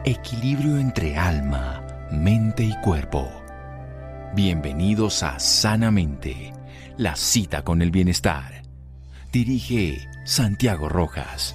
Equilibrio entre alma, mente y cuerpo. Bienvenidos a Sanamente, la cita con el bienestar. Dirige Santiago Rojas.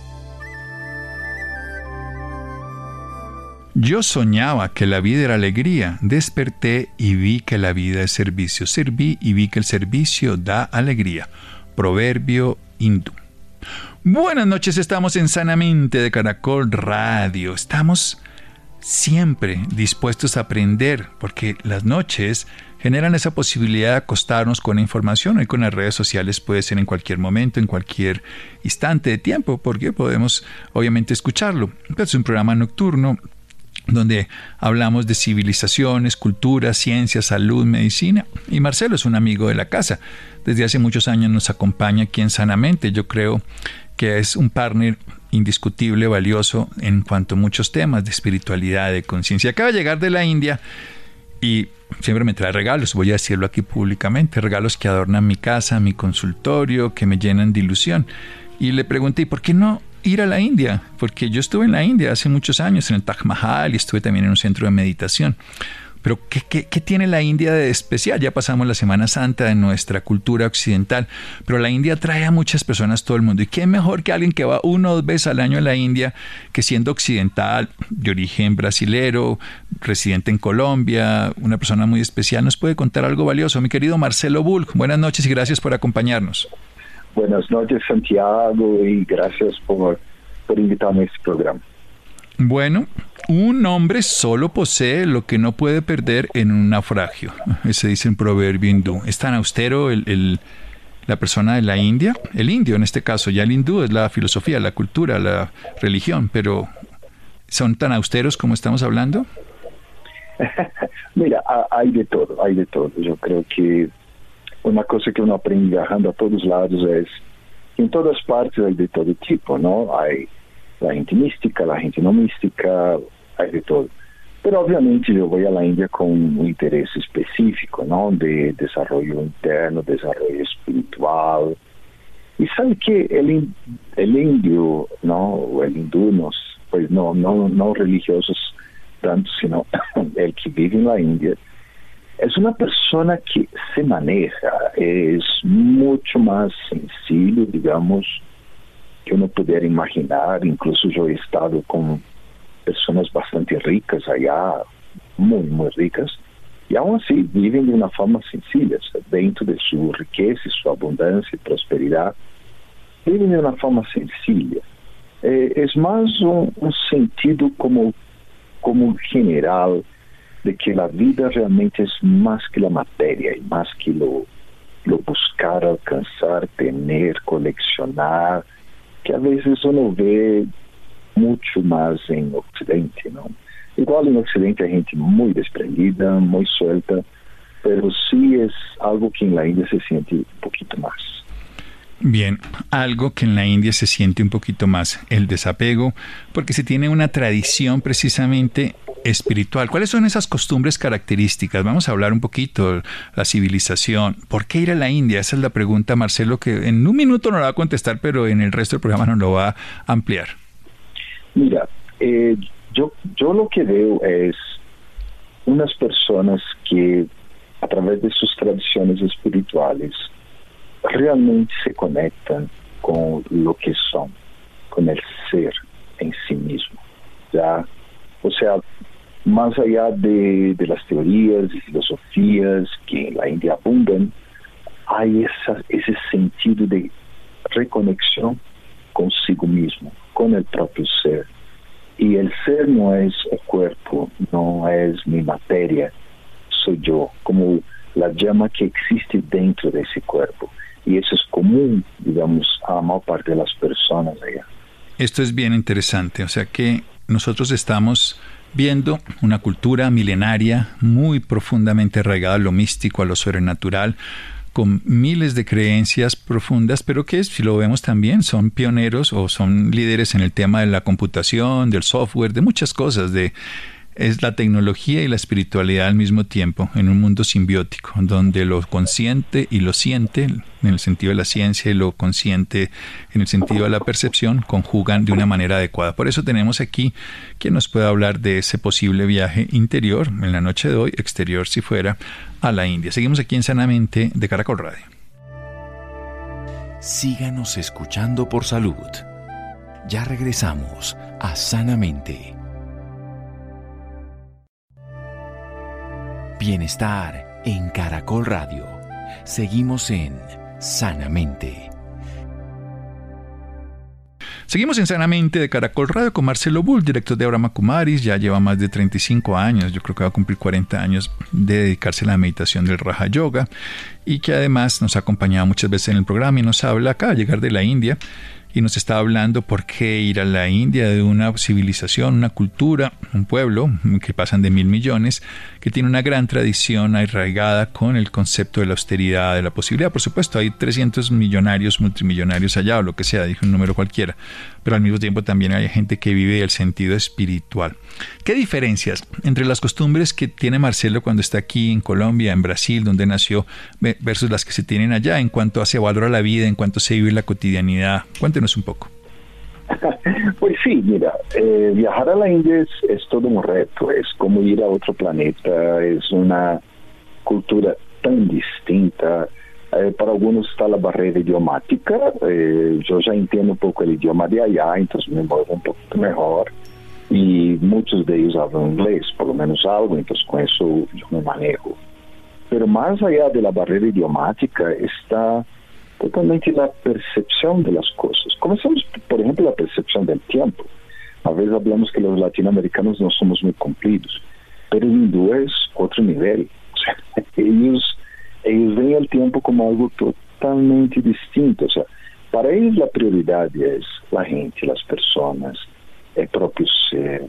Yo soñaba que la vida era alegría. Desperté y vi que la vida es servicio. Serví y vi que el servicio da alegría. Proverbio hindú. Buenas noches, estamos en Sanamente de Caracol Radio. Estamos siempre dispuestos a aprender, porque las noches generan esa posibilidad de acostarnos con información. Hoy con las redes sociales puede ser en cualquier momento, en cualquier instante de tiempo, porque podemos obviamente escucharlo. Es un programa nocturno donde hablamos de civilizaciones, cultura, ciencia, salud, medicina. Y Marcelo es un amigo de la casa. Desde hace muchos años nos acompaña aquí en Sanamente. Yo creo que es un partner indiscutible, valioso en cuanto a muchos temas de espiritualidad, de conciencia. Acaba de llegar de la India y siempre me trae regalos, voy a decirlo aquí públicamente, regalos que adornan mi casa, mi consultorio, que me llenan de ilusión. Y le pregunté, ¿y por qué no ir a la India? Porque yo estuve en la India hace muchos años, en el Taj Mahal, y estuve también en un centro de meditación. Pero ¿qué tiene la India de especial? Ya pasamos la Semana Santa de nuestra cultura occidental, pero la India trae a muchas personas todo el mundo. ¿Y qué mejor que alguien que va 1 o 2 veces al año a la India, que siendo occidental, de origen brasilero, residente en Colombia, una persona muy especial, nos puede contar algo valioso? Mi querido Marcelo Bulc, buenas noches y gracias por acompañarnos. Buenas noches, Santiago, y gracias por invitarme a este programa. Bueno, un hombre solo posee lo que no puede perder en un naufragio. Ese dice en proverbio hindú. ¿Es tan austero la persona de la India? El indio en este caso. Ya el hindú es la filosofía, la cultura, la religión. Pero ¿son tan austeros como estamos hablando? Mira, hay de todo, hay de todo. Yo creo que una cosa que uno aprende viajando a todos lados es que en todas partes hay de todo tipo, ¿no? Hay la gente mística, la gente no mística, hay de todo. Pero obviamente yo voy a la India con un interés específico, ¿no? De desarrollo interno, desarrollo espiritual. Y sabe que el indio, ¿no? O el hindú, pues no religiosos tanto, sino el que vive en la India, es una persona que se maneja, es mucho más sencillo, digamos, que uno pudiera imaginar. Incluso yo he estado con personas bastante ricas allá, muy, muy ricas, y aún así viven de una forma sencilla, o sea, dentro de su riqueza, su abundancia y prosperidad, viven de una forma sencilla. Es más un sentido como general de que la vida realmente es más que la materia, y más que lo buscar, alcanzar, tener, coleccionar, que a veces uno ve mucho más en Occidente, ¿no? Igual en Occidente hay gente muy desprendida, muy suelta, pero sí es algo que en la India se siente un poquito más. Bien, algo que en la India se siente un poquito más, el desapego, porque se tiene una tradición precisamente espiritual. ¿Cuáles son esas costumbres características? Vamos a hablar un poquito, la civilización. ¿Por qué ir a la India? Esa es la pregunta, Marcelo, que en un minuto no la va a contestar, pero en el resto del programa nos lo va a ampliar. Mira, yo lo que veo es unas personas que a través de sus tradiciones espirituales realmente se conectan con lo que son, con el ser en sí mismo, ¿ya? O sea, más allá de las teorías y filosofías que en la India abundan, hay ese sentido de reconexión consigo mismo, con el propio ser. Y el ser no es el cuerpo, no es mi materia, soy yo, como la llama que existe dentro de ese cuerpo. Y eso es común, digamos, a la mayor parte de las personas allá. Esto es bien interesante, o sea que nosotros estamos viendo una cultura milenaria muy profundamente arraigada a lo místico, a lo sobrenatural, con miles de creencias profundas, pero que si lo vemos también son pioneros o son líderes en el tema de la computación, del software, de muchas cosas, de es la tecnología y la espiritualidad al mismo tiempo, en un mundo simbiótico, donde lo consciente y lo siente, en el sentido de la ciencia, y lo consciente en el sentido de la percepción, conjugan de una manera adecuada. Por eso tenemos aquí quien nos pueda hablar de ese posible viaje interior, en la noche de hoy, exterior si fuera, a la India. Seguimos aquí en Sanamente de Caracol Radio. Síganos escuchando por salud. Ya regresamos a Sanamente. Bienestar en Caracol Radio. Seguimos en Sanamente. Seguimos en Sanamente de Caracol Radio con Marcelo Bull, director de Brahma Kumaris. Ya lleva más de 35 años, yo creo que va a cumplir 40 años de dedicarse a la meditación del Raja Yoga, y que además nos ha acompañado muchas veces en el programa y nos habla, acaba de llegar de la India, y nos está hablando por qué ir a la India, de una civilización, una cultura, un pueblo que pasan de 1.000 millones, que tiene una gran tradición arraigada con el concepto de la austeridad, de la posibilidad. Por supuesto, hay 300 millonarios, multimillonarios allá, o lo que sea, dije un número cualquiera, pero al mismo tiempo también hay gente que vive el sentido espiritual. ¿Qué diferencias entre las costumbres que tiene Marcelo cuando está aquí en Colombia, en Brasil, donde nació, versus las que se tienen allá, en cuanto se valora la vida, en cuanto se vive la cotidianidad? Cuéntenos un poco. Pues sí, mira, viajar a la India es todo un reto, es como ir a otro planeta, es una cultura tan distinta. Para algunos está la barrera idiomática, yo ya entiendo un poco el idioma de allá, entonces me muevo un poco mejor, y muchos de ellos hablan inglés, por lo menos algo, entonces con eso yo me manejo. Pero más allá de la barrera idiomática está totalmente la percepción de las cosas. Comenzamos, por ejemplo, la percepción del tiempo. A veces hablamos que los latinoamericanos no somos muy cumplidos, pero el hindú es otro nivel. O sea, ellos ven el tiempo como algo totalmente distinto. O sea, para ellos la prioridad es la gente, las personas, el propio ser.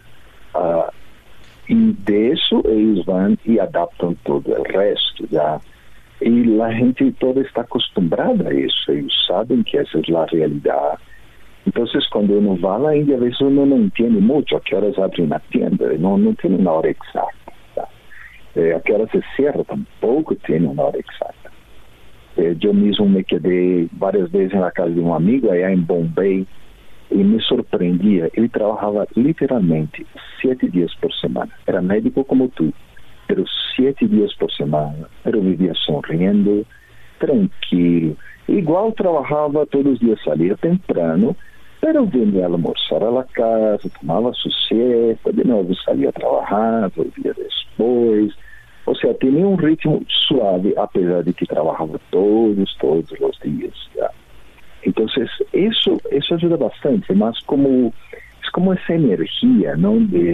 Y de eso ellos van y adaptan todo el resto, ¿ya? Y la gente toda está acostumbrada a eso, ellos saben que esa es la realidad. Entonces, cuando uno va a la India, a veces uno no entiende mucho a qué horas abre una tienda, no tiene una hora exacta. A qué hora se cierra, tampoco tiene una hora exacta. Yo mismo me quedé varias veces en la casa de un amigo allá en Bombay, y me sorprendía. Él trabajaba literalmente 7 días por semana. Era médico como tú, pero 7 días por semana. Pero vivía sonriendo, tranquilo. Igual trabajaba todos los días, salía temprano, pero venía a almorzar a la casa, tomaba su siesta, de nuevo salía a trabajar, volvía después. O sea, tenía un ritmo suave, a pesar de que trabajaba todos los días, ¿ya? Entonces, eso ayuda bastante, más es como esa energía, ¿no?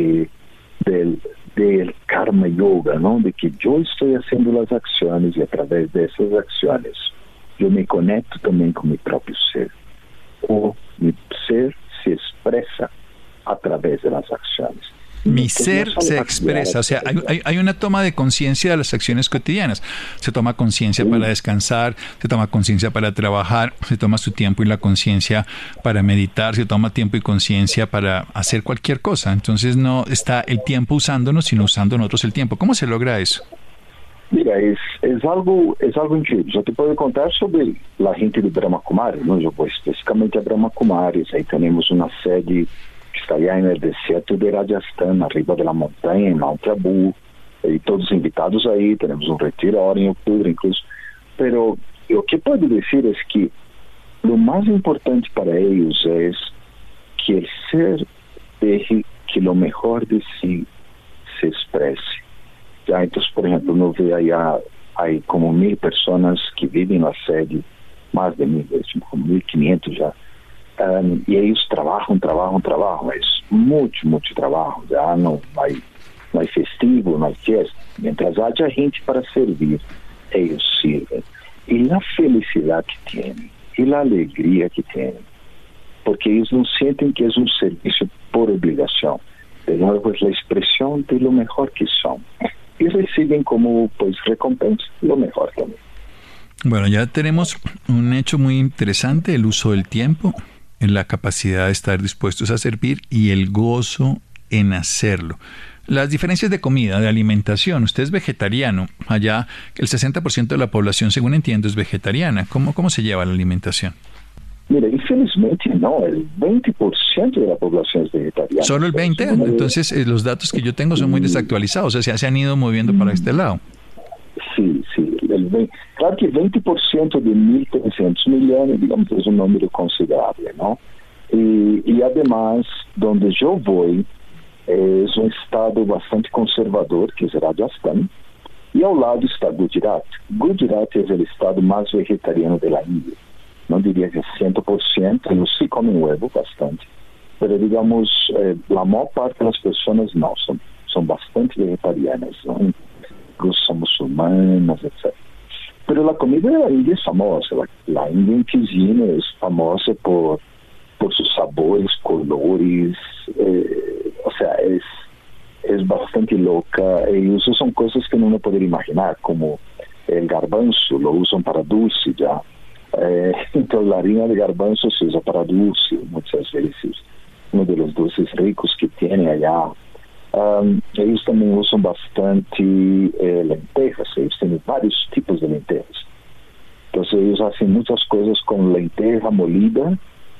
Del karma yoga, ¿no? De que yo estoy haciendo las acciones y a través de esas acciones yo me conecto también con mi propio ser. O mi ser se expresa a través de las acciones. Mi ser se expresa, o sea, hay una toma de conciencia de las acciones cotidianas. Se toma conciencia para descansar, se toma conciencia para trabajar, se toma su tiempo y la conciencia para meditar, se toma tiempo y conciencia para hacer cualquier cosa. Entonces no está el tiempo usándonos, sino usando nosotros el tiempo. ¿Cómo se logra eso? Mira, es algo increíble. Yo te puedo contar sobre la gente de Brahma Kumaris, ¿no? Yo voy específicamente a Brahma Kumaris. Ahí tenemos una sede que está allá en el desierto de Rajasthan, arriba de la montaña, en Mount Abu, y todos invitados ahí. Tenemos un retiro ahora en octubre incluso. Pero lo que puedo decir es que lo más importante para ellos es que el ser deje que lo mejor de sí se exprese. Ya, entonces, por ejemplo, uno ve allá, hay como 1.000 personas que viven en la sede, más de 1.000, como 1.500 ya. Y ellos trabajan, es mucho trabajo, ya no hay festivo, no hay fiesta. Mientras haya gente para servir, ellos sirven. Y la felicidad que tienen, y la alegría que tienen, porque ellos no sienten que es un servicio por obligación, de nuevo es la expresión de lo mejor que son. Y reciben como pues recompensa lo mejor también. Bueno, ya tenemos un hecho muy interesante, el uso del tiempo, en la capacidad de estar dispuestos a servir y el gozo en hacerlo. Las diferencias de comida, de alimentación. Usted es vegetariano. Allá el 60% de la población, según entiendo, es vegetariana. ¿Cómo se lleva la alimentación? Mira, infelizmente no, el 20% de la población es vegetariana. ¿Solo el 20%? Entonces los datos que yo tengo son muy desactualizados, o sea, se han ido moviendo para este lado. Sí. Claro que 20% de 1.300 millones, digamos, es un número considerable, ¿no? Y además, donde yo voy, es un estado bastante conservador, que es Rajasthan, y al lado está Gujarat. Gujarat es el estado más vegetariano de la India. No diría que 100%, ellos sí comen huevo bastante, pero digamos, la mayor parte de las personas no, son bastante vegetarianas, ¿no? Incluso son musulmanas, etc. Pero la comida de la India es famosa, la Indian cuisine es famosa por sus sabores, colores, o sea, es bastante loca, y eso son cosas que uno no puede imaginar, como el garbanzo, lo usan para dulce ya. Entonces la harina de garbanzo se usa para dulce muchas veces, uno de los dulces ricos que tiene allá. Ellos también usan bastante lentejas, ellos tienen varios tipos de lentejas. Entonces ellos hacen muchas cosas con lenteja molida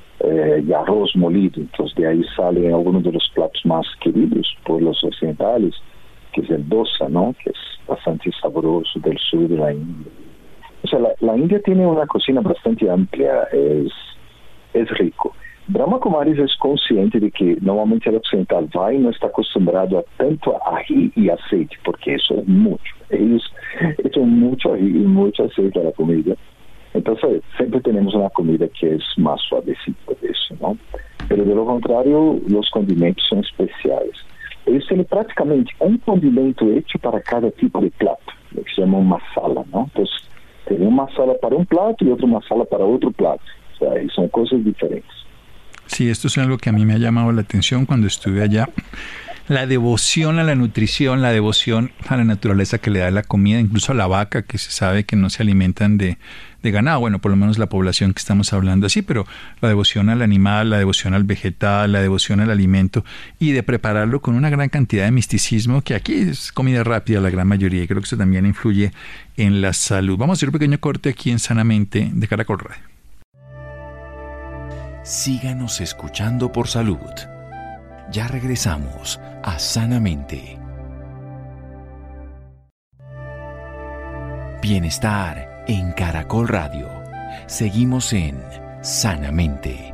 y arroz molido. Entonces de ahí salen algunos de los platos más queridos por los occidentales, que es el dosa, ¿no? Que es bastante sabroso, del sur de la India. O sea, la India tiene una cocina bastante amplia, es rico. Brahma Kumaris es consciente de que normalmente el occidental va y no está acostumbrado a tanto ají y aceite, porque eso es mucho. Ellos echan mucho ají y mucho aceite a la comida. Entonces, siempre tenemos una comida que es más suavecita de eso, ¿no? Pero de lo contrario, los condimentos son especiales. Ellos tienen prácticamente un condimento hecho para cada tipo de plato, lo que se llama masala, ¿no? Entonces, tienen una masala para un plato y otra masala para otro plato. O sea, y son cosas diferentes. Sí, esto es algo que a mí me ha llamado la atención cuando estuve allá. La devoción a la nutrición, la devoción a la naturaleza que le da la comida, incluso a la vaca, que se sabe que no se alimentan de ganado, bueno, por lo menos la población que estamos hablando así, pero la devoción al animal, la devoción al vegetal, la devoción al alimento, y de prepararlo con una gran cantidad de misticismo, que aquí es comida rápida la gran mayoría, y creo que eso también influye en la salud. Vamos a hacer un pequeño corte aquí en Sanamente de Caracol Radio. Síganos escuchando por salud. Ya regresamos a Sanamente. Bienestar en Caracol Radio. Seguimos en Sanamente.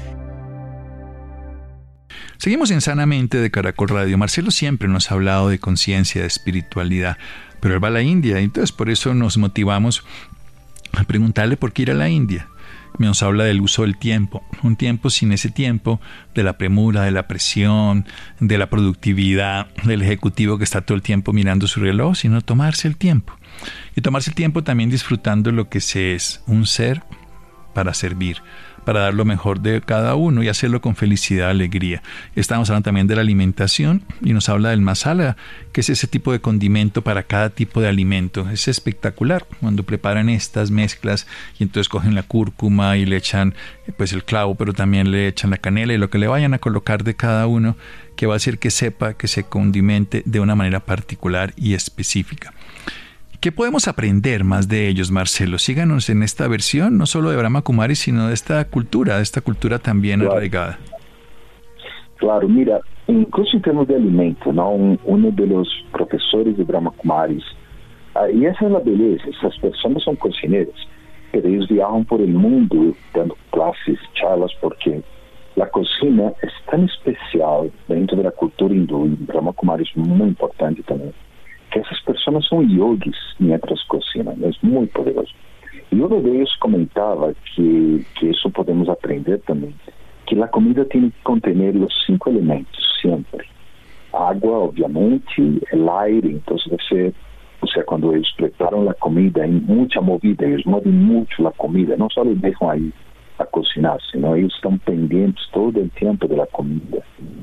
Seguimos en Sanamente de Caracol Radio. Marcelo siempre nos ha hablado de conciencia, de espiritualidad, pero él va a la India, y entonces por eso nos motivamos a preguntarle por qué ir a la India. Nos habla del uso del tiempo, un tiempo sin ese tiempo de la premura, de la presión, de la productividad, del ejecutivo que está todo el tiempo mirando su reloj, sino tomarse el tiempo. Y tomarse el tiempo también disfrutando lo que se es, un ser para servir, para dar lo mejor de cada uno y hacerlo con felicidad, alegría. Estamos hablando también de la alimentación y nos habla del masala, que es ese tipo de condimento para cada tipo de alimento. Es espectacular cuando preparan estas mezclas y entonces cogen la cúrcuma y le echan pues el clavo, pero también le echan la canela y lo que le vayan a colocar de cada uno, que va a hacer que sepa que se condimente de una manera particular y específica. ¿Qué podemos aprender más de ellos, Marcelo? Síganos en esta versión, no solo de Brahma Kumaris, sino de esta cultura también arraigada. Claro, mira, incluso en términos de alimento, ¿no? Uno de los profesores de Brahma Kumaris, y esa es la belleza, esas personas son cocineras, pero ellos viajan por el mundo dando clases, charlas, porque la cocina es tan especial dentro de la cultura hindú, y Brahma Kumaris es muy importante también, que esas personas son yogis mientras cocinan, es muy poderoso. Y uno de ellos comentaba que eso podemos aprender también, que la comida tiene que contener los 5 elementos siempre. Agua, obviamente, el aire, entonces cuando ellos preparan la comida, hay mucha movida, ellos mueven mucho la comida, no solo dejan ahí a cocinar, sino ellos están pendientes todo el tiempo de la comida.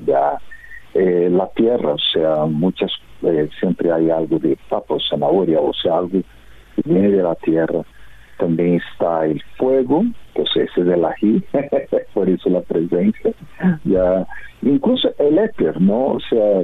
La tierra, o sea, siempre hay algo de papa o zanahoria, o sea, algo que viene de la tierra. También está el fuego, entonces ese es el ají, por eso la presencia. Incluso el éter, ¿no? O sea,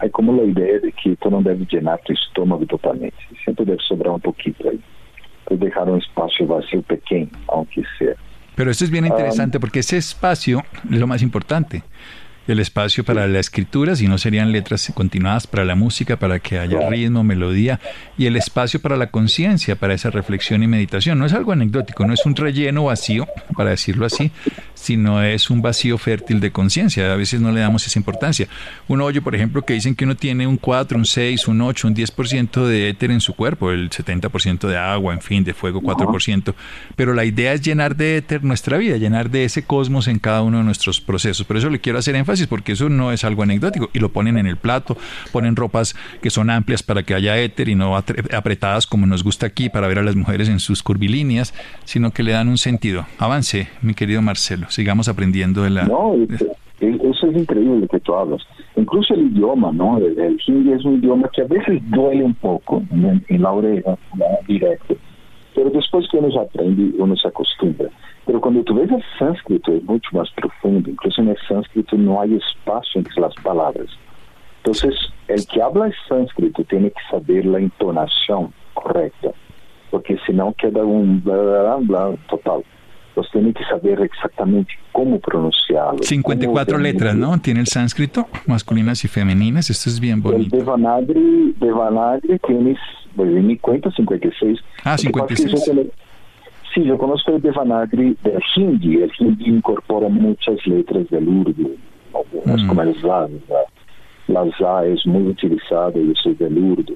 hay como la idea de que tú no debes llenar tu estómago totalmente, siempre debe sobrar un poquito ahí, pues dejar un espacio vacío pequeño, aunque sea. Pero esto es bien interesante porque ese espacio es lo más importante. El espacio para la escritura, si no serían letras continuadas, para la música, para que haya ritmo, melodía, y el espacio para la conciencia, para esa reflexión y meditación. No es algo anecdótico, no es un relleno vacío, para decirlo así, sino es un vacío fértil de conciencia. A veces no le damos esa importancia. Uno oye, por ejemplo, que dicen que uno tiene un 4, un 6, un 8, un 10% de éter en su cuerpo, el 70% de agua, en fin, de fuego 4%. Pero la idea es llenar de éter nuestra vida, llenar de ese cosmos en cada uno de nuestros procesos. Por eso le quiero hacer énfasis, porque eso no es algo anecdótico, y lo ponen en el plato, ponen ropas que son amplias para que haya éter y no apretadas como nos gusta aquí para ver a las mujeres en sus curvilíneas, sino que le dan un sentido. Avance, mi querido Marcelo, sigamos aprendiendo de la... No, eso es increíble que tú hablas. Incluso el idioma, ¿no? El hindi es un idioma que a veces duele un poco en la oreja, directo, pero después que uno se aprende, uno se acostumbra. Pero cuando tú ves el sánscrito es mucho más profundo, incluso en el sánscrito no hay espacio entre las palabras. Entonces, el que habla el sánscrito tiene que saber la entonación correcta, porque si no queda un bla, bla, bla, total. Pues tiene que saber exactamente cómo pronunciarlo. 54 letras, ¿no? Tiene el sánscrito, masculinas y femeninas, esto es bien bonito. El Devanagari tiene, pues en mi cuenta, 56. Ah, 56. Sí, yo conozco el Devanagari del hindi. El hindi incorpora muchas letras del urdu, algunas como el za. La za es muy utilizada y eso es del urdu.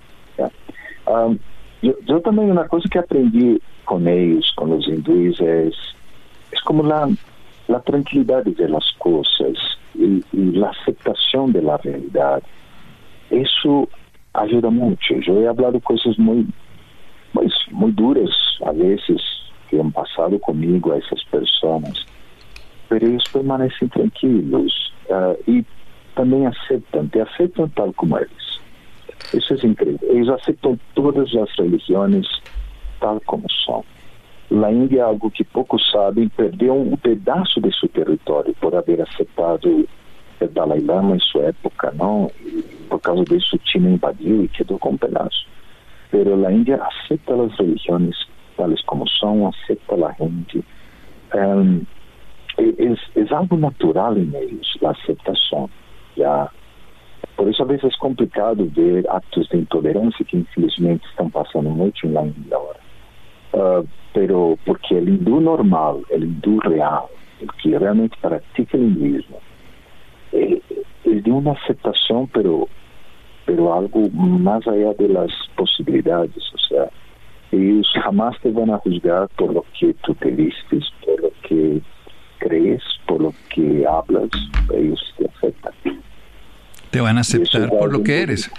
Yo también una cosa que aprendí con ellos, con los hindúes, es como la tranquilidad de las cosas y la aceptación de la realidad. Eso ayuda mucho. Yo he hablado cosas muy duras a veces que han pasado conmigo a esas personas, pero ellos permanecen tranquilos y también te aceptan tal como eres. Eso es increíble. Ellos aceptan todas las religiones tal como son. La India, algo que pocos saben, perdió un pedazo de su territorio por haber aceptado el Dalai Lama en su época, ¿no? Y por causa de eso China invadió y quedó con un pedazo. Pero la India acepta las religiones tales como son, acepta a la gente. Es algo natural en ellos, la aceptación. Ya. Por eso a veces es complicado ver actos de intolerancia que infelizmente están pasando mucho en la India ahora. Pero porque el hindú normal, el hindú real, el que realmente practica el hinduismo, es de una aceptación, pero algo más allá de las posibilidades. O sea, ellos jamás te van a juzgar por lo que tú te vistes, por lo que crees, por lo que hablas. Ellos te aceptan. Te van a aceptar por lo que eres.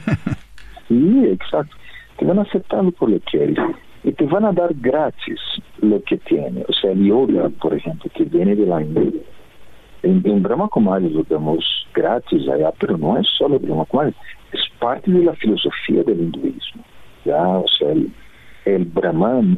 Sí, exacto. Te van a aceptar por lo que eres. Y te van a dar gratis lo que tiene. O sea, el yoga, por ejemplo, que viene de la India. En Brahma Kumari lo damos gratis allá, pero no es solo Brahma Kumari. Es parte de la filosofía del hinduismo. ¿Ya? O sea, el Brahman,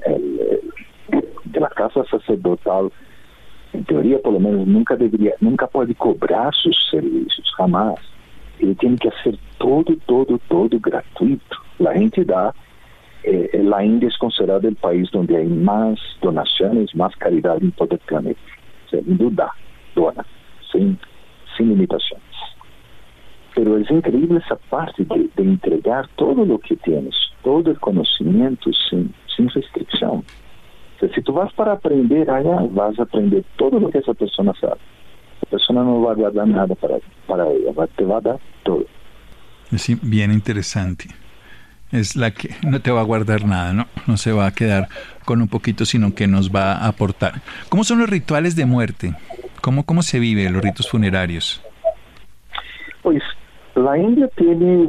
de la casa sacerdotal, en teoría, por lo menos, nunca puede cobrar sus servicios, jamás. Ele tem que hacer todo gratuito. La gente da. La India es considerada el país donde hay más donaciones, más caridad en todo el planeta. O sea, el hindú dona, sin limitaciones. Pero es increíble esa parte de entregar todo lo que tienes, todo el conocimiento sin restricción. O sea, si tú vas para aprender allá, vas a aprender todo lo que esa persona sabe. La persona no va a guardar nada para ella, te va a dar todo. Sí, bien interesante. Es la que no te va a guardar nada, ¿no? No se va a quedar con un poquito, sino que nos va a aportar. ¿Cómo son los rituales de muerte? ¿Cómo se vive los ritos funerarios? Pues la India tiene,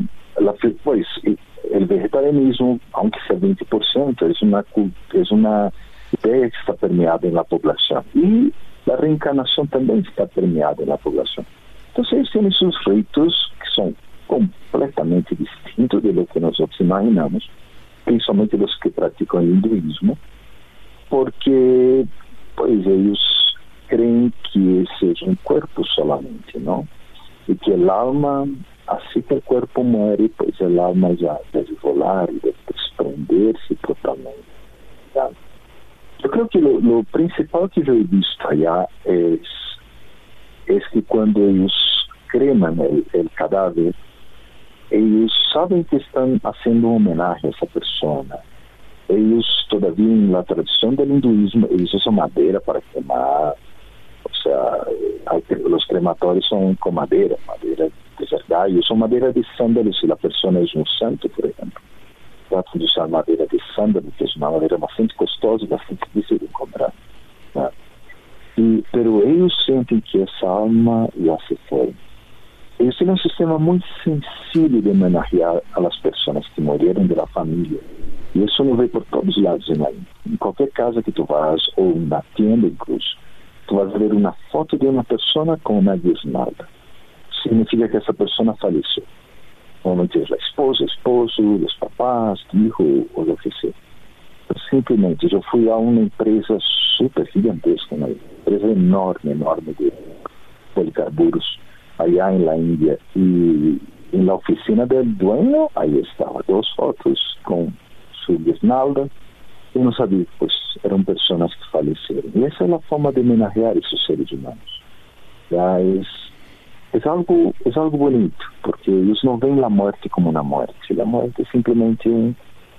el vegetarianismo, aunque sea 20%, es una idea que está permeada en la población. Y la reencarnación también está permeada en la población. Entonces ellos tienen sus ritos que son completamente distintos de lo que nosotros imaginamos, principalmente los que practican el hinduismo, porque pues ellos creen que ese es un cuerpo solamente, ¿no? Y que el alma así que el cuerpo muere, pues el alma ya debe volar y debe desprenderse totalmente. ¿Ya? Yo creo que lo principal que yo he visto allá es que cuando ellos creman el cadáver, ellos saben que están haciendo un homenaje a esa persona. Ellos todavía en la tradición del hinduismo, ellos usan madera para quemar. O sea, los crematorios son con madera de verdad. Y usan madera de sándalo si la persona es un santo, por ejemplo. Tratan de usar madera de sándalo, que es una madera bastante costosa y bastante difícil de comprar, ¿no? Pero ellos sienten que esa alma ya se fue. Ellos tienen un sistema muy sencillo de homenajear a las personas que murieron de la familia. Y eso lo ve por todos lados en la India. En cualquier casa que tú vas, o en una tienda incluso, tú vas a ver una foto de una persona con una guirnalda. Significa que esa persona falleció. Normalmente es la esposa, esposo, los papás, hijo o lo que sea. Pero simplemente yo fui a una empresa súper gigantesca, una empresa enorme de policarburos, allá en la India, y en la oficina del dueño, ahí estaban 2 fotos con su guirnalda. Yo no sabía, pues eran personas que fallecieron. Y esa es la forma de homenajear a esos seres humanos. Ya es algo bonito, porque ellos no ven la muerte como una muerte. La muerte es simplemente un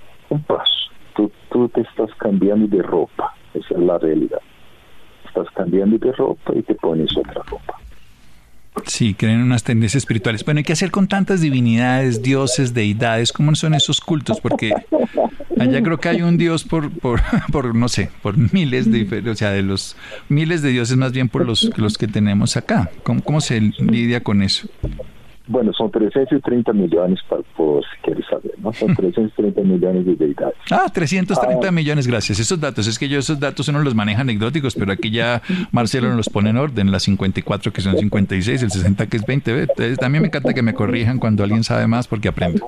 paso. Tú te estás cambiando de ropa. Esa es la realidad. Estás cambiando de ropa y te pones otra ropa. Sí, creen unas tendencias espirituales. Bueno, ¿qué hacer con tantas divinidades, dioses, deidades? ¿Cómo son esos cultos? Porque allá creo que hay un dios por no sé, por miles de, o sea, de los miles de dioses más bien por los que tenemos acá. ¿Cómo se lidia con eso? Bueno, son 330 millones, por si quieres saber, ¿no? Son 330 millones de deidades. 330 millones, gracias. Esos datos, es que esos datos uno los maneja anecdóticos, pero aquí ya Marcelo nos los pone en orden, las 54 que son 56, el 60 que es 20. También me encanta que me corrijan cuando alguien sabe más porque aprende.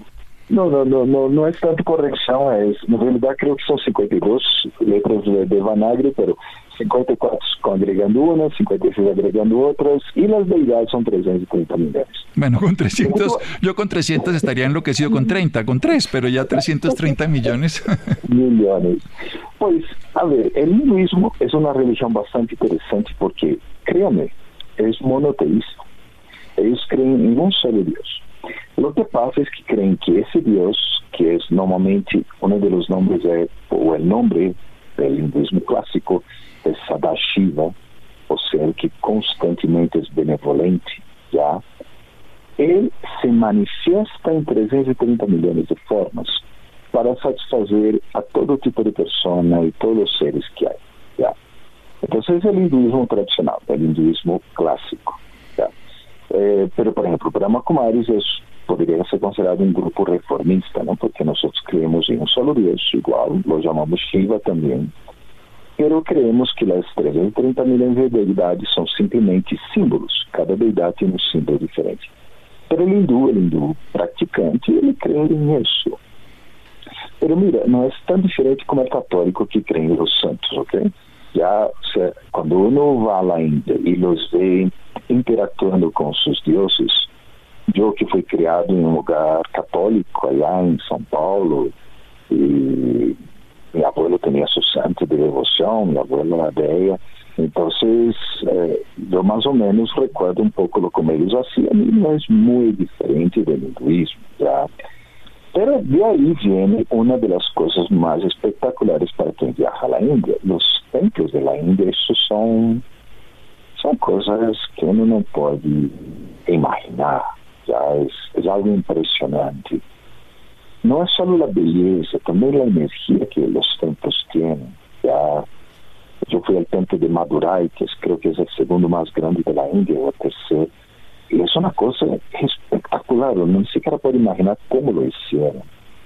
No es tanto corrección, en realidad creo que son 52 letras de Vanagre, pero 54 agregando una, 56 agregando otras, y las deidades son 330 millones. Bueno, con 300, yo con 300 estaría enloquecido, con 30, con 3, pero ya 330 millones. Millones. Pues, a ver, el hinduismo es una religión bastante interesante porque, créanme, es monoteísta. Ellos creen en un solo Dios. Lo que pasa es que creen que ese Dios, que es normalmente uno de los nombres, o el nombre del hinduismo clásico, es Sadashiva, o sea, el que constantemente es benevolente, ¿ya? Él se manifiesta en 330 millones de formas para satisfazer a todo tipo de persona y todos los seres que hay, ¿ya? Entonces el hinduismo tradicional, el hinduismo clásico, ¿ya? Pero, por ejemplo, Brahma Kumaris podría ser considerado un grupo reformista, ¿no? Porque nosotros creemos en un solo Dios, igual lo llamamos Shiva también, pero creemos que las 330 millones de deidades son simplemente símbolos. Cada deidad tiene un símbolo diferente. Pero el hindú practicante, ele cree en eso. Pero mira, no es tan diferente como el católico que cree en los santos, ¿ok? Ya, o sea, cuando uno va a la India y los ve interactuando con sus dioses, yo que fui criado en un lugar católico allá en São Paulo, y mi abuelo tenía su santo de devoción, mi abuela Adeia, entonces yo más o menos recuerdo un poco como ellos hacían, y no es muy diferente del hinduismo, ¿ya? Pero de ahí viene una de las cosas más espectaculares para quien viaja a la India. Los templos de la India, esos son cosas que uno no puede imaginar, ya es algo impresionante. No es solo la belleza, también la energía que los templos tienen. Ya, yo fui al templo de Madurai, que creo que es el segundo más grande de la India, o el tercero, y es una cosa espectacular, uno ni siquiera puede imaginar cómo lo hicieron.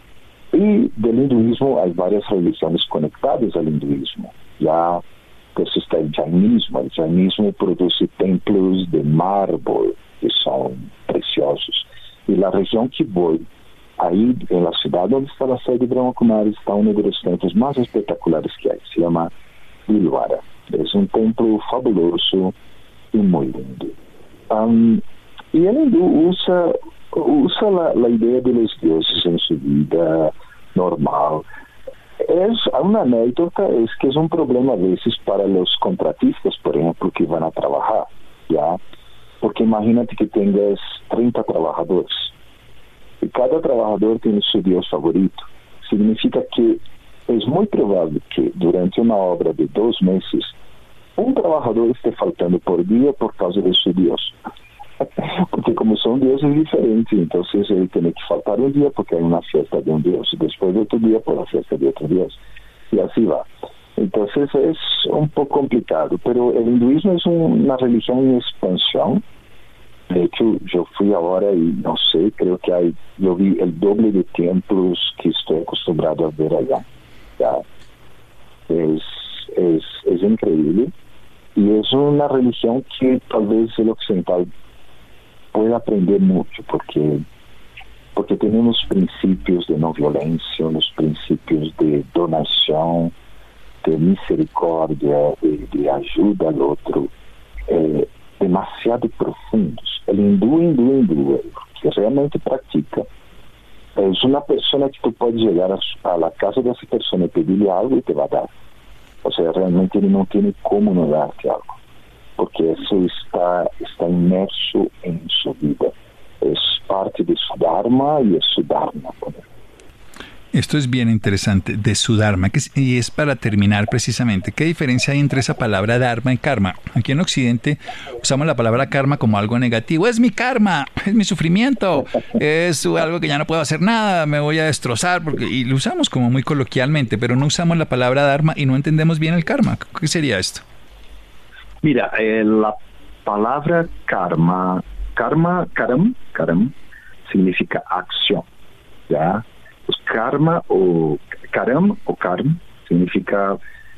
Y del hinduismo hay varias religiones conectadas al hinduismo. Ya, pues está el jainismo produce templos de mármol que son preciosos. Y la región que voy, ahí en la ciudad donde está la sede de Brahma Kumaris, está uno de los templos más espectaculares que hay, se llama Dilwara. Es un templo fabuloso y muy lindo. Y el hindú usa usa la idea de los dioses en su vida normal. Una anécdota es que es un problema a veces para los contratistas, por ejemplo, que van a trabajar, ¿ya? Porque imagínate que tengas 30 trabajadores y cada trabajador tiene su dios favorito. Significa que es muy probable que durante una obra de 2 meses un trabajador esté faltando por día por causa de su dios. Porque como son dioses diferentes, entonces él tiene que faltar un día porque hay una fiesta de un dios, después de otro día por la fiesta de otro dios, y así va. Entonces es un poco complicado, pero el hinduismo es una religión en expansión. De hecho, yo fui ahora y no sé, creo que yo vi el doble de templos que estoy acostumbrado a ver allá. Ya. Es increíble, y es una religión que tal vez el occidental puede aprender mucho, porque tenemos principios de no violencia, unos principios de donación, de misericordia, de ayuda al otro, demasiado profundos. El hindú, que realmente practica, es una persona que tú puedes llegar a la casa de esa persona y pedirle algo y te va a dar. O sea, realmente él no tiene cómo no darte algo, porque eso está inmerso en su vida. Es parte de su dharma y es su dharma. Esto es bien interesante, de su dharma, y es para terminar precisamente. ¿Qué diferencia hay entre esa palabra dharma y karma? Aquí en Occidente usamos la palabra karma como algo negativo. Es mi karma, es mi sufrimiento, es algo que ya no puedo hacer nada, me voy a destrozar, y lo usamos como muy coloquialmente, pero no usamos la palabra dharma y no entendemos bien el karma. ¿Qué sería esto? Mira, la palabra karam, significa acción, ¿ya? Pues karma o karma significa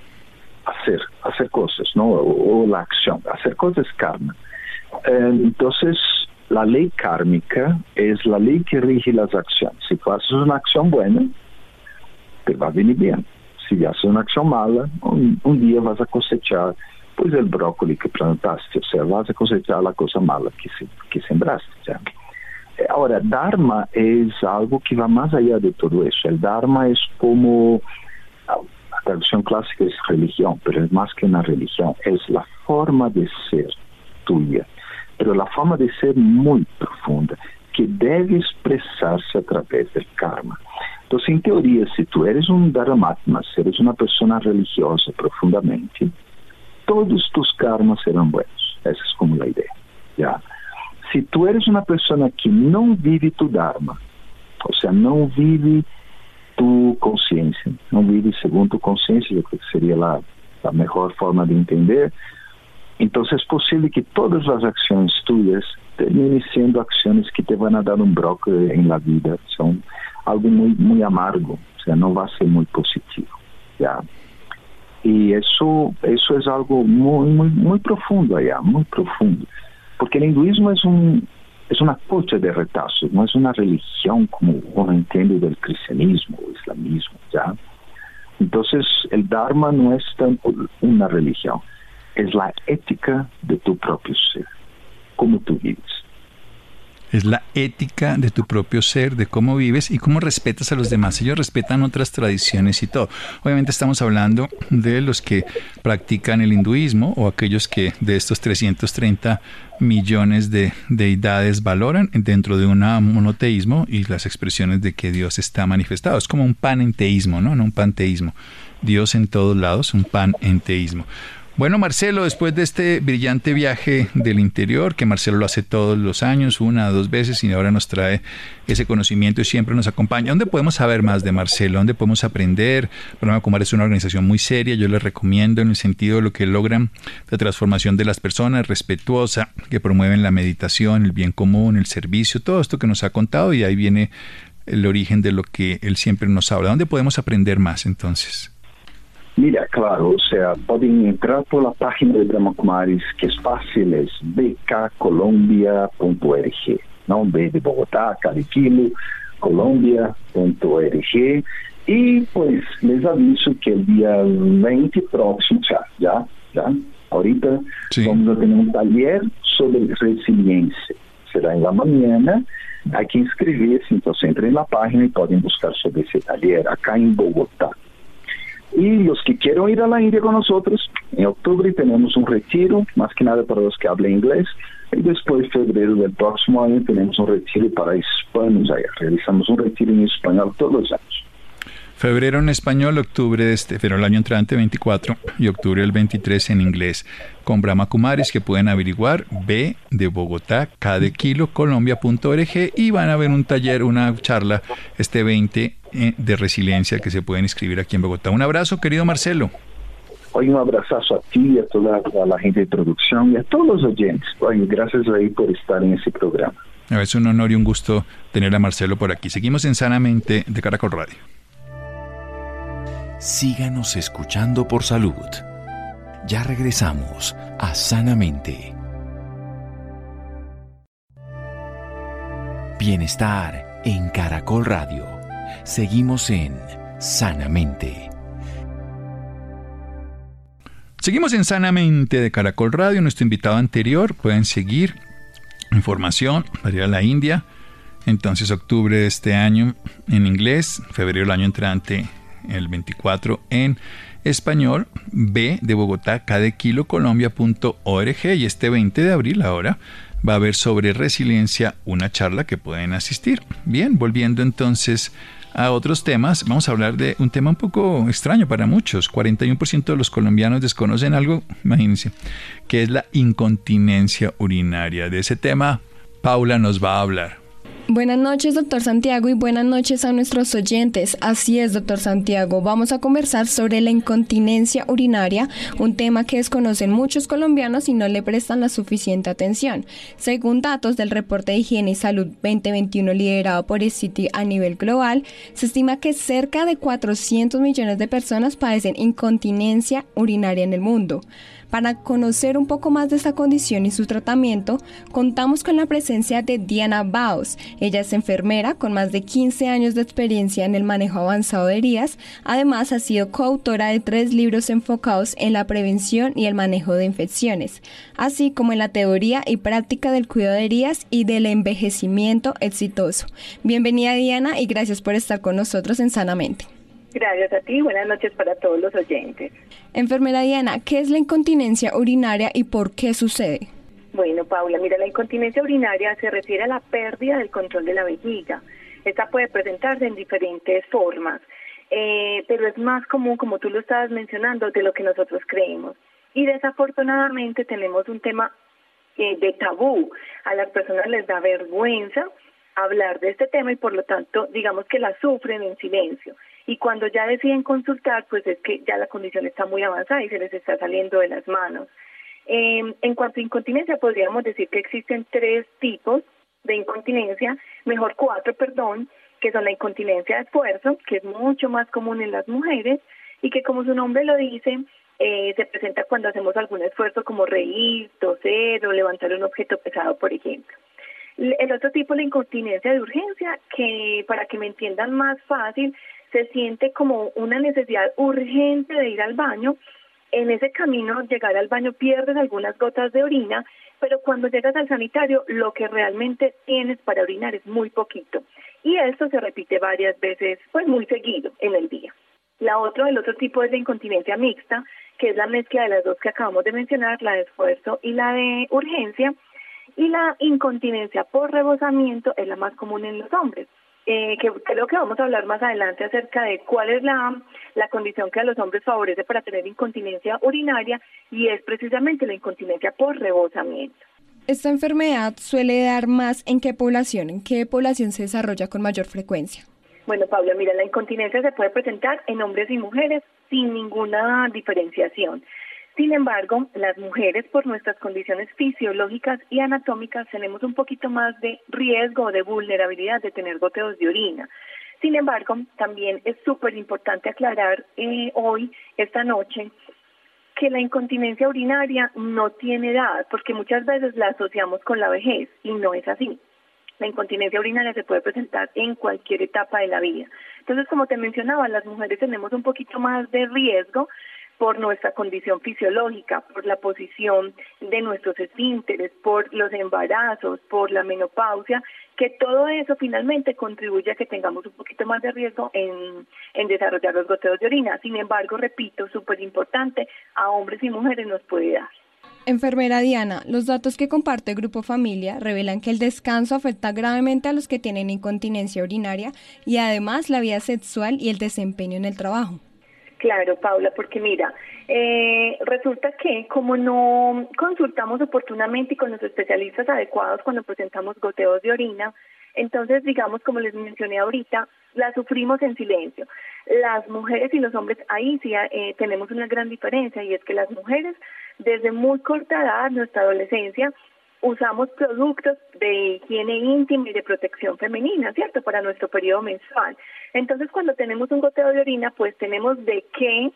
hacer cosas, ¿no? O la acción, hacer cosas es karma. Entonces, la ley kármica es la ley que rige las acciones. Si tú haces una acción buena, te va a venir bien. Si haces una acción mala, un día vas a cosechar pues el brócoli que plantaste, o sea, vas a cosechar la cosa mala que sembraste, ¿ya? Ahora, Dharma es algo que va más allá de todo eso. El Dharma es como, la traducción clásica es religión, pero es más que una religión, es la forma de ser tuya, pero la forma de ser muy profunda, que debe expresarse a través del karma. Entonces, en teoría, si tú eres un Dharmatma, si eres una persona religiosa profundamente, todos tus karmas serán buenos. Esa es como la idea, ¿ya? Si tú eres una persona que no vive tu Dharma, o sea, no vive tu conciencia, no vive según tu conciencia, yo creo que sería la mejor forma de entender, entonces es posible que todas las acciones tuyas terminen siendo acciones que te van a dar un brócoli en la vida, son algo muy, muy amargo, o sea, no va a ser muy positivo, ¿ya? Y eso es algo muy, muy, muy profundo allá, muy profundo. Porque el hinduismo es una cocha de retazos, no es una religión como uno entiende del cristianismo o islamismo, ¿ya? Entonces, el Dharma no es tanto una religión, es la ética de tu propio ser, cómo tú vives. Es la ética de tu propio ser, de cómo vives y cómo respetas a los demás. Ellos respetan otras tradiciones y todo. Obviamente estamos hablando de los que practican el hinduismo o aquellos que de estos 330 millones de deidades valoran dentro de un monoteísmo y las expresiones de que Dios está manifestado. Es como un panenteísmo, ¿no? No un panteísmo. Dios en todos lados, un panenteísmo. Bueno, Marcelo, después de este brillante viaje del interior, que Marcelo lo hace todos los años, 1 o 2 veces, y ahora nos trae ese conocimiento y siempre nos acompaña. ¿Dónde podemos saber más de Marcelo? ¿Dónde podemos aprender? Brahma Kumari es una organización muy seria, yo les recomiendo en el sentido de lo que logran de transformación de las personas, respetuosa, que promueven la meditación, el bien común, el servicio, todo esto que nos ha contado, y ahí viene el origen de lo que él siempre nos habla. ¿Dónde podemos aprender más entonces? Mira, claro, o sea, pueden entrar por la página de Brahma Kumaris, que es fácil, es bkcolombia.org, ¿no? B de Bogotá, K de Kilo, Colombia.org, y pues les aviso que el día 20 próximo, ya, ahorita sí, vamos a tener un taller sobre resiliencia, será en la mañana. Hay que inscribirse, entonces entren en la página y pueden buscar sobre ese taller acá en Bogotá. Y los que quieran ir a la India con nosotros, en octubre tenemos un retiro, más que nada para los que hablan inglés, y después en febrero del próximo año tenemos un retiro para hispanos allá. Realizamos un retiro en español todos los años. Febrero en español, octubre pero el año entrante 24 y octubre el 23 en inglés. Con Brahma Kumaris, que pueden averiguar, B de Bogotá, K de Kilo, Colombia.org, y van a ver un taller, una charla este 20 de resiliencia que se pueden inscribir aquí en Bogotá. Un abrazo, querido Marcelo. Hoy un abrazo a ti, a toda la gente de producción y a todos los oyentes. Oye, gracias ahí por estar en ese programa. Es un honor y un gusto tener a Marcelo por aquí. Seguimos en Sanamente de Caracol Radio. Síganos escuchando por salud. Ya regresamos a Sanamente. Bienestar en Caracol Radio. Seguimos en Sanamente. Seguimos en Sanamente de Caracol Radio. Nuestro invitado anterior, pueden seguir información para ir a la India. Entonces, octubre de este año en inglés, febrero del año entrante el 24 en español, B de Bogotá, K de Kilo, Colombia.org, y este 20 de abril ahora va a haber sobre resiliencia una charla que pueden asistir. Bien, volviendo entonces a otros temas, vamos a hablar de un tema un poco extraño para muchos. 41% de los colombianos desconocen algo, imagínense, que es la incontinencia urinaria. De ese tema, Paula nos va a hablar. Buenas noches, doctor Santiago, y buenas noches a nuestros oyentes. Así es, doctor Santiago, vamos a conversar sobre la incontinencia urinaria, un tema que desconocen muchos colombianos y no le prestan la suficiente atención. Según datos del Reporte de Higiene y Salud 2021 liderado por Citi a nivel global, se estima que cerca de 400 millones de personas padecen incontinencia urinaria en el mundo. Para conocer un poco más de esta condición y su tratamiento, contamos con la presencia de Diana Baos. Ella es enfermera con más de 15 años de experiencia en el manejo avanzado de heridas. Además, ha sido coautora de 3 libros enfocados en la prevención y el manejo de infecciones, así como en la teoría y práctica del cuidado de heridas y del envejecimiento exitoso. Bienvenida, Diana, y gracias por estar con nosotros en Sanamente. Gracias a ti, buenas noches para todos los oyentes. Enfermera Diana, ¿qué es la incontinencia urinaria y por qué sucede? Bueno, Paula, mira, la incontinencia urinaria se refiere a la pérdida del control de la vejiga. Esta puede presentarse en diferentes formas, pero es más común, como tú lo estabas mencionando, de lo que nosotros creemos. Y desafortunadamente tenemos un tema de tabú. A las personas les da vergüenza hablar de este tema y por lo tanto, digamos que la sufren en silencio. Y cuando ya deciden consultar, pues es que ya la condición está muy avanzada y se les está saliendo de las manos. En cuanto a incontinencia, podríamos decir que existen 3 tipos de incontinencia, 4, que son la incontinencia de esfuerzo, que es mucho más común en las mujeres y que, como su nombre lo dice, se presenta cuando hacemos algún esfuerzo como reír, toser o levantar un objeto pesado, por ejemplo. El otro tipo, la incontinencia de urgencia, que para que me entiendan más fácil, se siente como una necesidad urgente de ir al baño. En ese camino, llegar al baño, pierdes algunas gotas de orina, pero cuando llegas al sanitario, lo que realmente tienes para orinar es muy poquito. Y esto se repite varias veces, pues muy seguido en el día. El otro tipo es la incontinencia mixta, que es la mezcla de las dos que acabamos de mencionar, la de esfuerzo y la de urgencia. Y la incontinencia por rebosamiento es la más común en los hombres. Que creo que vamos a hablar más adelante acerca de cuál es la condición que a los hombres favorece para tener incontinencia urinaria, y es precisamente la incontinencia por rebosamiento. ¿Esta enfermedad suele dar más en qué población? ¿En qué población se desarrolla con mayor frecuencia? Bueno, Paula, mira, la incontinencia se puede presentar en hombres y mujeres sin ninguna diferenciación. Sin embargo, las mujeres, por nuestras condiciones fisiológicas y anatómicas, tenemos un poquito más de riesgo o de vulnerabilidad de tener goteos de orina. Sin embargo, también es súper importante aclarar esta noche, que la incontinencia urinaria no tiene edad, porque muchas veces la asociamos con la vejez, y no es así. La incontinencia urinaria se puede presentar en cualquier etapa de la vida. Entonces, como te mencionaba, las mujeres tenemos un poquito más de riesgo, por nuestra condición fisiológica, por la posición de nuestros esfínteres, por los embarazos, por la menopausia, que todo eso finalmente contribuye a que tengamos un poquito más de riesgo en desarrollar los goteos de orina. Sin embargo, repito, súper importante, a hombres y mujeres nos puede dar. Enfermera Diana, los datos que comparte Grupo Familia revelan que el descanso afecta gravemente a los que tienen incontinencia urinaria y además la vida sexual y el desempeño en el trabajo. Claro, Paula, porque mira, resulta que como no consultamos oportunamente y con los especialistas adecuados cuando presentamos goteos de orina, entonces, digamos, como les mencioné ahorita, la sufrimos en silencio. Las mujeres y los hombres, ahí sí tenemos una gran diferencia, y es que las mujeres, desde muy corta edad, nuestra adolescencia, usamos productos de higiene íntima y de protección femenina, ¿cierto?, para nuestro periodo menstrual. Entonces, cuando tenemos un goteo de orina, pues tenemos de qué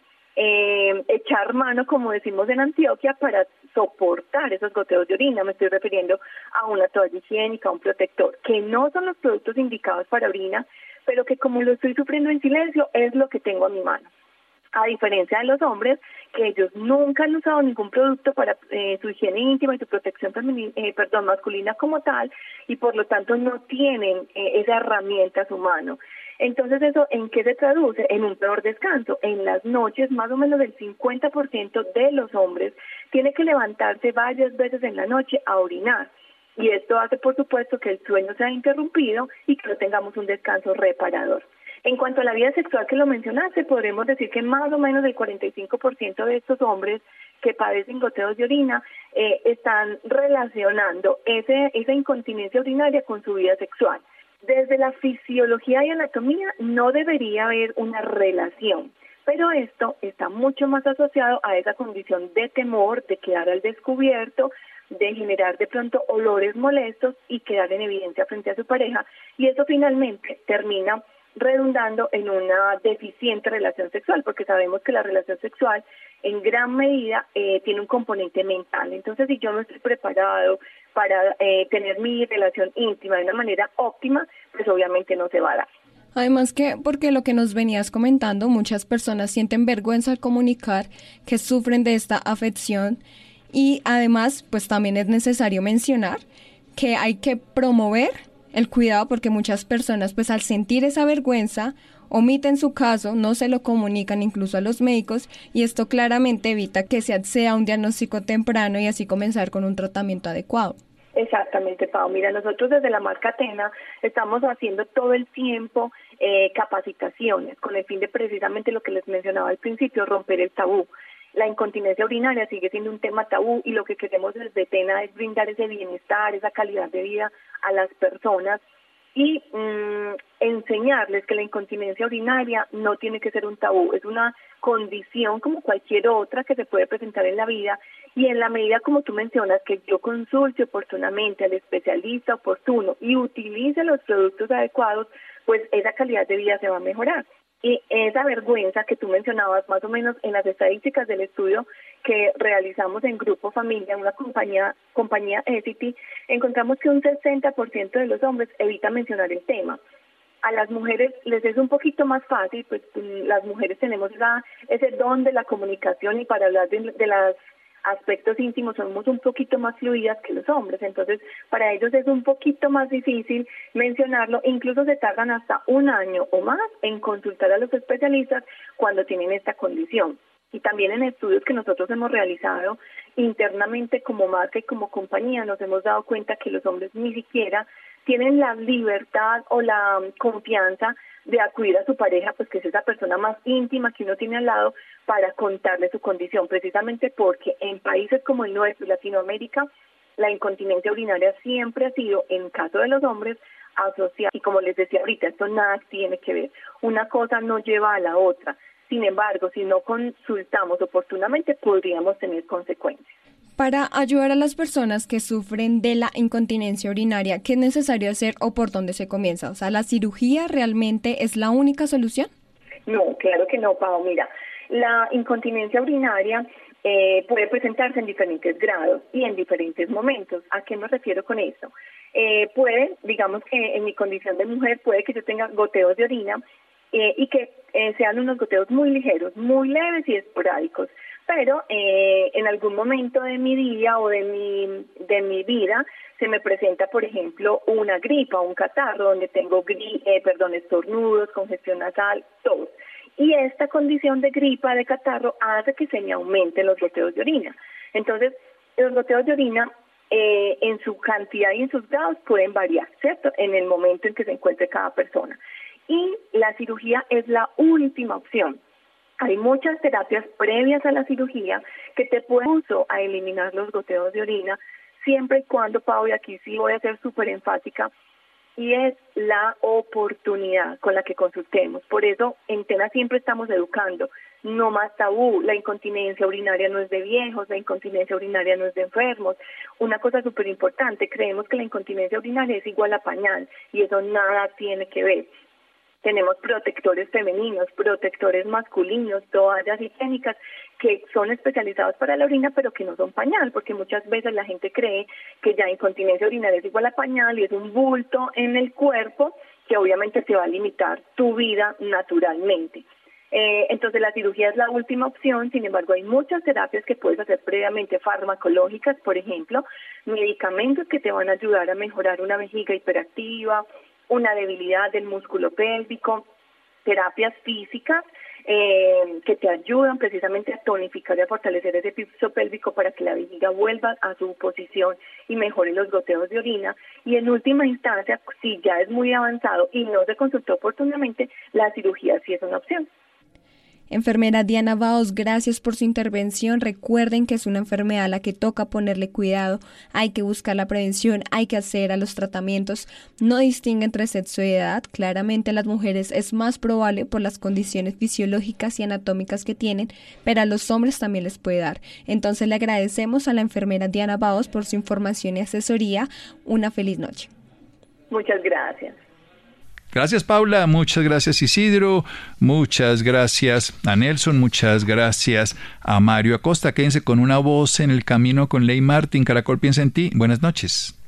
echar mano, como decimos en Antioquia, para soportar esos goteos de orina. Me estoy refiriendo a una toalla higiénica, a un protector, que no son los productos indicados para orina, pero que como lo estoy sufriendo en silencio, es lo que tengo a mi mano. A diferencia de los hombres, que ellos nunca han usado ningún producto para su higiene íntima y su protección masculina como tal, y por lo tanto no tienen esa herramienta a su mano. Entonces, ¿eso en qué se traduce? En un peor descanso. En las noches, más o menos el 50% de los hombres tiene que levantarse varias veces en la noche a orinar. Y esto hace, por supuesto, que el sueño sea interrumpido y que no tengamos un descanso reparador. En cuanto a la vida sexual que lo mencionaste, podremos decir que más o menos el 45% de estos hombres que padecen goteos de orina están relacionando esa incontinencia urinaria con su vida sexual. Desde la fisiología y anatomía no debería haber una relación, pero esto está mucho más asociado a esa condición de temor, de quedar al descubierto, de generar de pronto olores molestos y quedar en evidencia frente a su pareja, y eso finalmente termina redundando en una deficiente relación sexual, porque sabemos que la relación sexual en gran medida tiene un componente mental. Entonces, si yo no estoy preparado para tener mi relación íntima de una manera óptima, pues obviamente no se va a dar. Además que, porque lo que nos venías comentando, muchas personas sienten vergüenza al comunicar que sufren de esta afección, y además, pues también es necesario mencionar que hay que promover el cuidado, porque muchas personas, pues al sentir esa vergüenza, omiten su caso, no se lo comunican incluso a los médicos, y esto claramente evita que se acceda a un diagnóstico temprano y así comenzar con un tratamiento adecuado. Exactamente, Pau. Mira, nosotros desde la marca Atena estamos haciendo todo el tiempo capacitaciones con el fin de precisamente lo que les mencionaba al principio, romper el tabú. La incontinencia urinaria sigue siendo un tema tabú, y lo que queremos desde Atena es brindar ese bienestar, esa calidad de vida a las personas y enseñarles que la incontinencia urinaria no tiene que ser un tabú, es una condición como cualquier otra que se puede presentar en la vida, y en la medida, como tú mencionas, que yo consulte oportunamente al especialista oportuno y utilice los productos adecuados, pues esa calidad de vida se va a mejorar. Y esa vergüenza que tú mencionabas, más o menos en las estadísticas del estudio que realizamos en Grupo Familia, una compañía Essity, encontramos que un 60% de los hombres evita mencionar el tema. A las mujeres les es un poquito más fácil, pues las mujeres tenemos ese don de la comunicación, y para hablar de los aspectos íntimos somos un poquito más fluidas que los hombres. Entonces, para ellos es un poquito más difícil mencionarlo, incluso se tardan hasta un año o más en consultar a los especialistas cuando tienen esta condición. Y también en estudios que nosotros hemos realizado internamente como marca y como compañía, nos hemos dado cuenta que los hombres ni siquiera tienen la libertad o la confianza de acudir a su pareja, pues que es esa persona más íntima que uno tiene al lado, para contarle su condición, precisamente porque en países como el nuestro, Latinoamérica, la incontinencia urinaria siempre ha sido, en caso de los hombres, asociada, y como les decía ahorita, esto nada tiene que ver, una cosa no lleva a la otra. Sin embargo, si no consultamos oportunamente, podríamos tener consecuencias. Para ayudar a las personas que sufren de la incontinencia urinaria, ¿qué es necesario hacer o por dónde se comienza? O sea, ¿la cirugía realmente es la única solución? No, claro que no, Pau. Mira, la incontinencia urinaria puede presentarse en diferentes grados y en diferentes momentos. ¿A qué me refiero con eso? Digamos que en mi condición de mujer, puede que yo tenga goteos de orina y que sean unos goteos muy ligeros, muy leves y esporádicos. Pero en algún momento de mi día o de mi vida se me presenta, por ejemplo, una gripa o un catarro donde tengo estornudos, congestión nasal, tos. Y esta condición de gripa, de catarro, hace que se me aumenten los goteos de orina. Entonces, los goteos de orina en su cantidad y en sus grados pueden variar, ¿cierto? En el momento en que se encuentre cada persona. Y la cirugía es la última opción. Hay muchas terapias previas a la cirugía que te pueden ayudar a eliminar los goteos de orina, siempre y cuando, Pau, y aquí sí voy a ser súper enfática, y es la oportunidad con la que consultemos. Por eso en TENA siempre estamos educando, no más tabú, la incontinencia urinaria no es de viejos, la incontinencia urinaria no es de enfermos. Una cosa súper importante, creemos que la incontinencia urinaria es igual a pañal, y eso nada tiene que ver. Tenemos protectores femeninos, protectores masculinos, toallas higiénicas que son especializados para la orina, pero que no son pañal, porque muchas veces la gente cree que ya incontinencia urinaria es igual a pañal y es un bulto en el cuerpo que obviamente te va a limitar tu vida naturalmente. Entonces la cirugía es la última opción. Sin embargo, hay muchas terapias que puedes hacer previamente, farmacológicas, por ejemplo, medicamentos que te van a ayudar a mejorar una vejiga hiperactiva, una debilidad del músculo pélvico, terapias físicas que te ayudan precisamente a tonificar y a fortalecer ese piso pélvico para que la vejiga vuelva a su posición y mejore los goteos de orina. Y en última instancia, si ya es muy avanzado y no se consultó oportunamente, la cirugía sí es una opción. Enfermera Diana Baos, gracias por su intervención. Recuerden que es una enfermedad a la que toca ponerle cuidado. Hay que buscar la prevención, hay que acceder a los tratamientos. No distingue entre sexo y edad. Claramente a las mujeres es más probable por las condiciones fisiológicas y anatómicas que tienen, pero a los hombres también les puede dar. Entonces le agradecemos a la enfermera Diana Baos por su información y asesoría. Una feliz noche. Muchas gracias. Gracias, Paula. Muchas gracias, Isidro. Muchas gracias a Nelson. Muchas gracias a Mario Acosta. Quédense con Una Voz en el Camino con Ley Martin. Caracol piensa en ti. Buenas noches.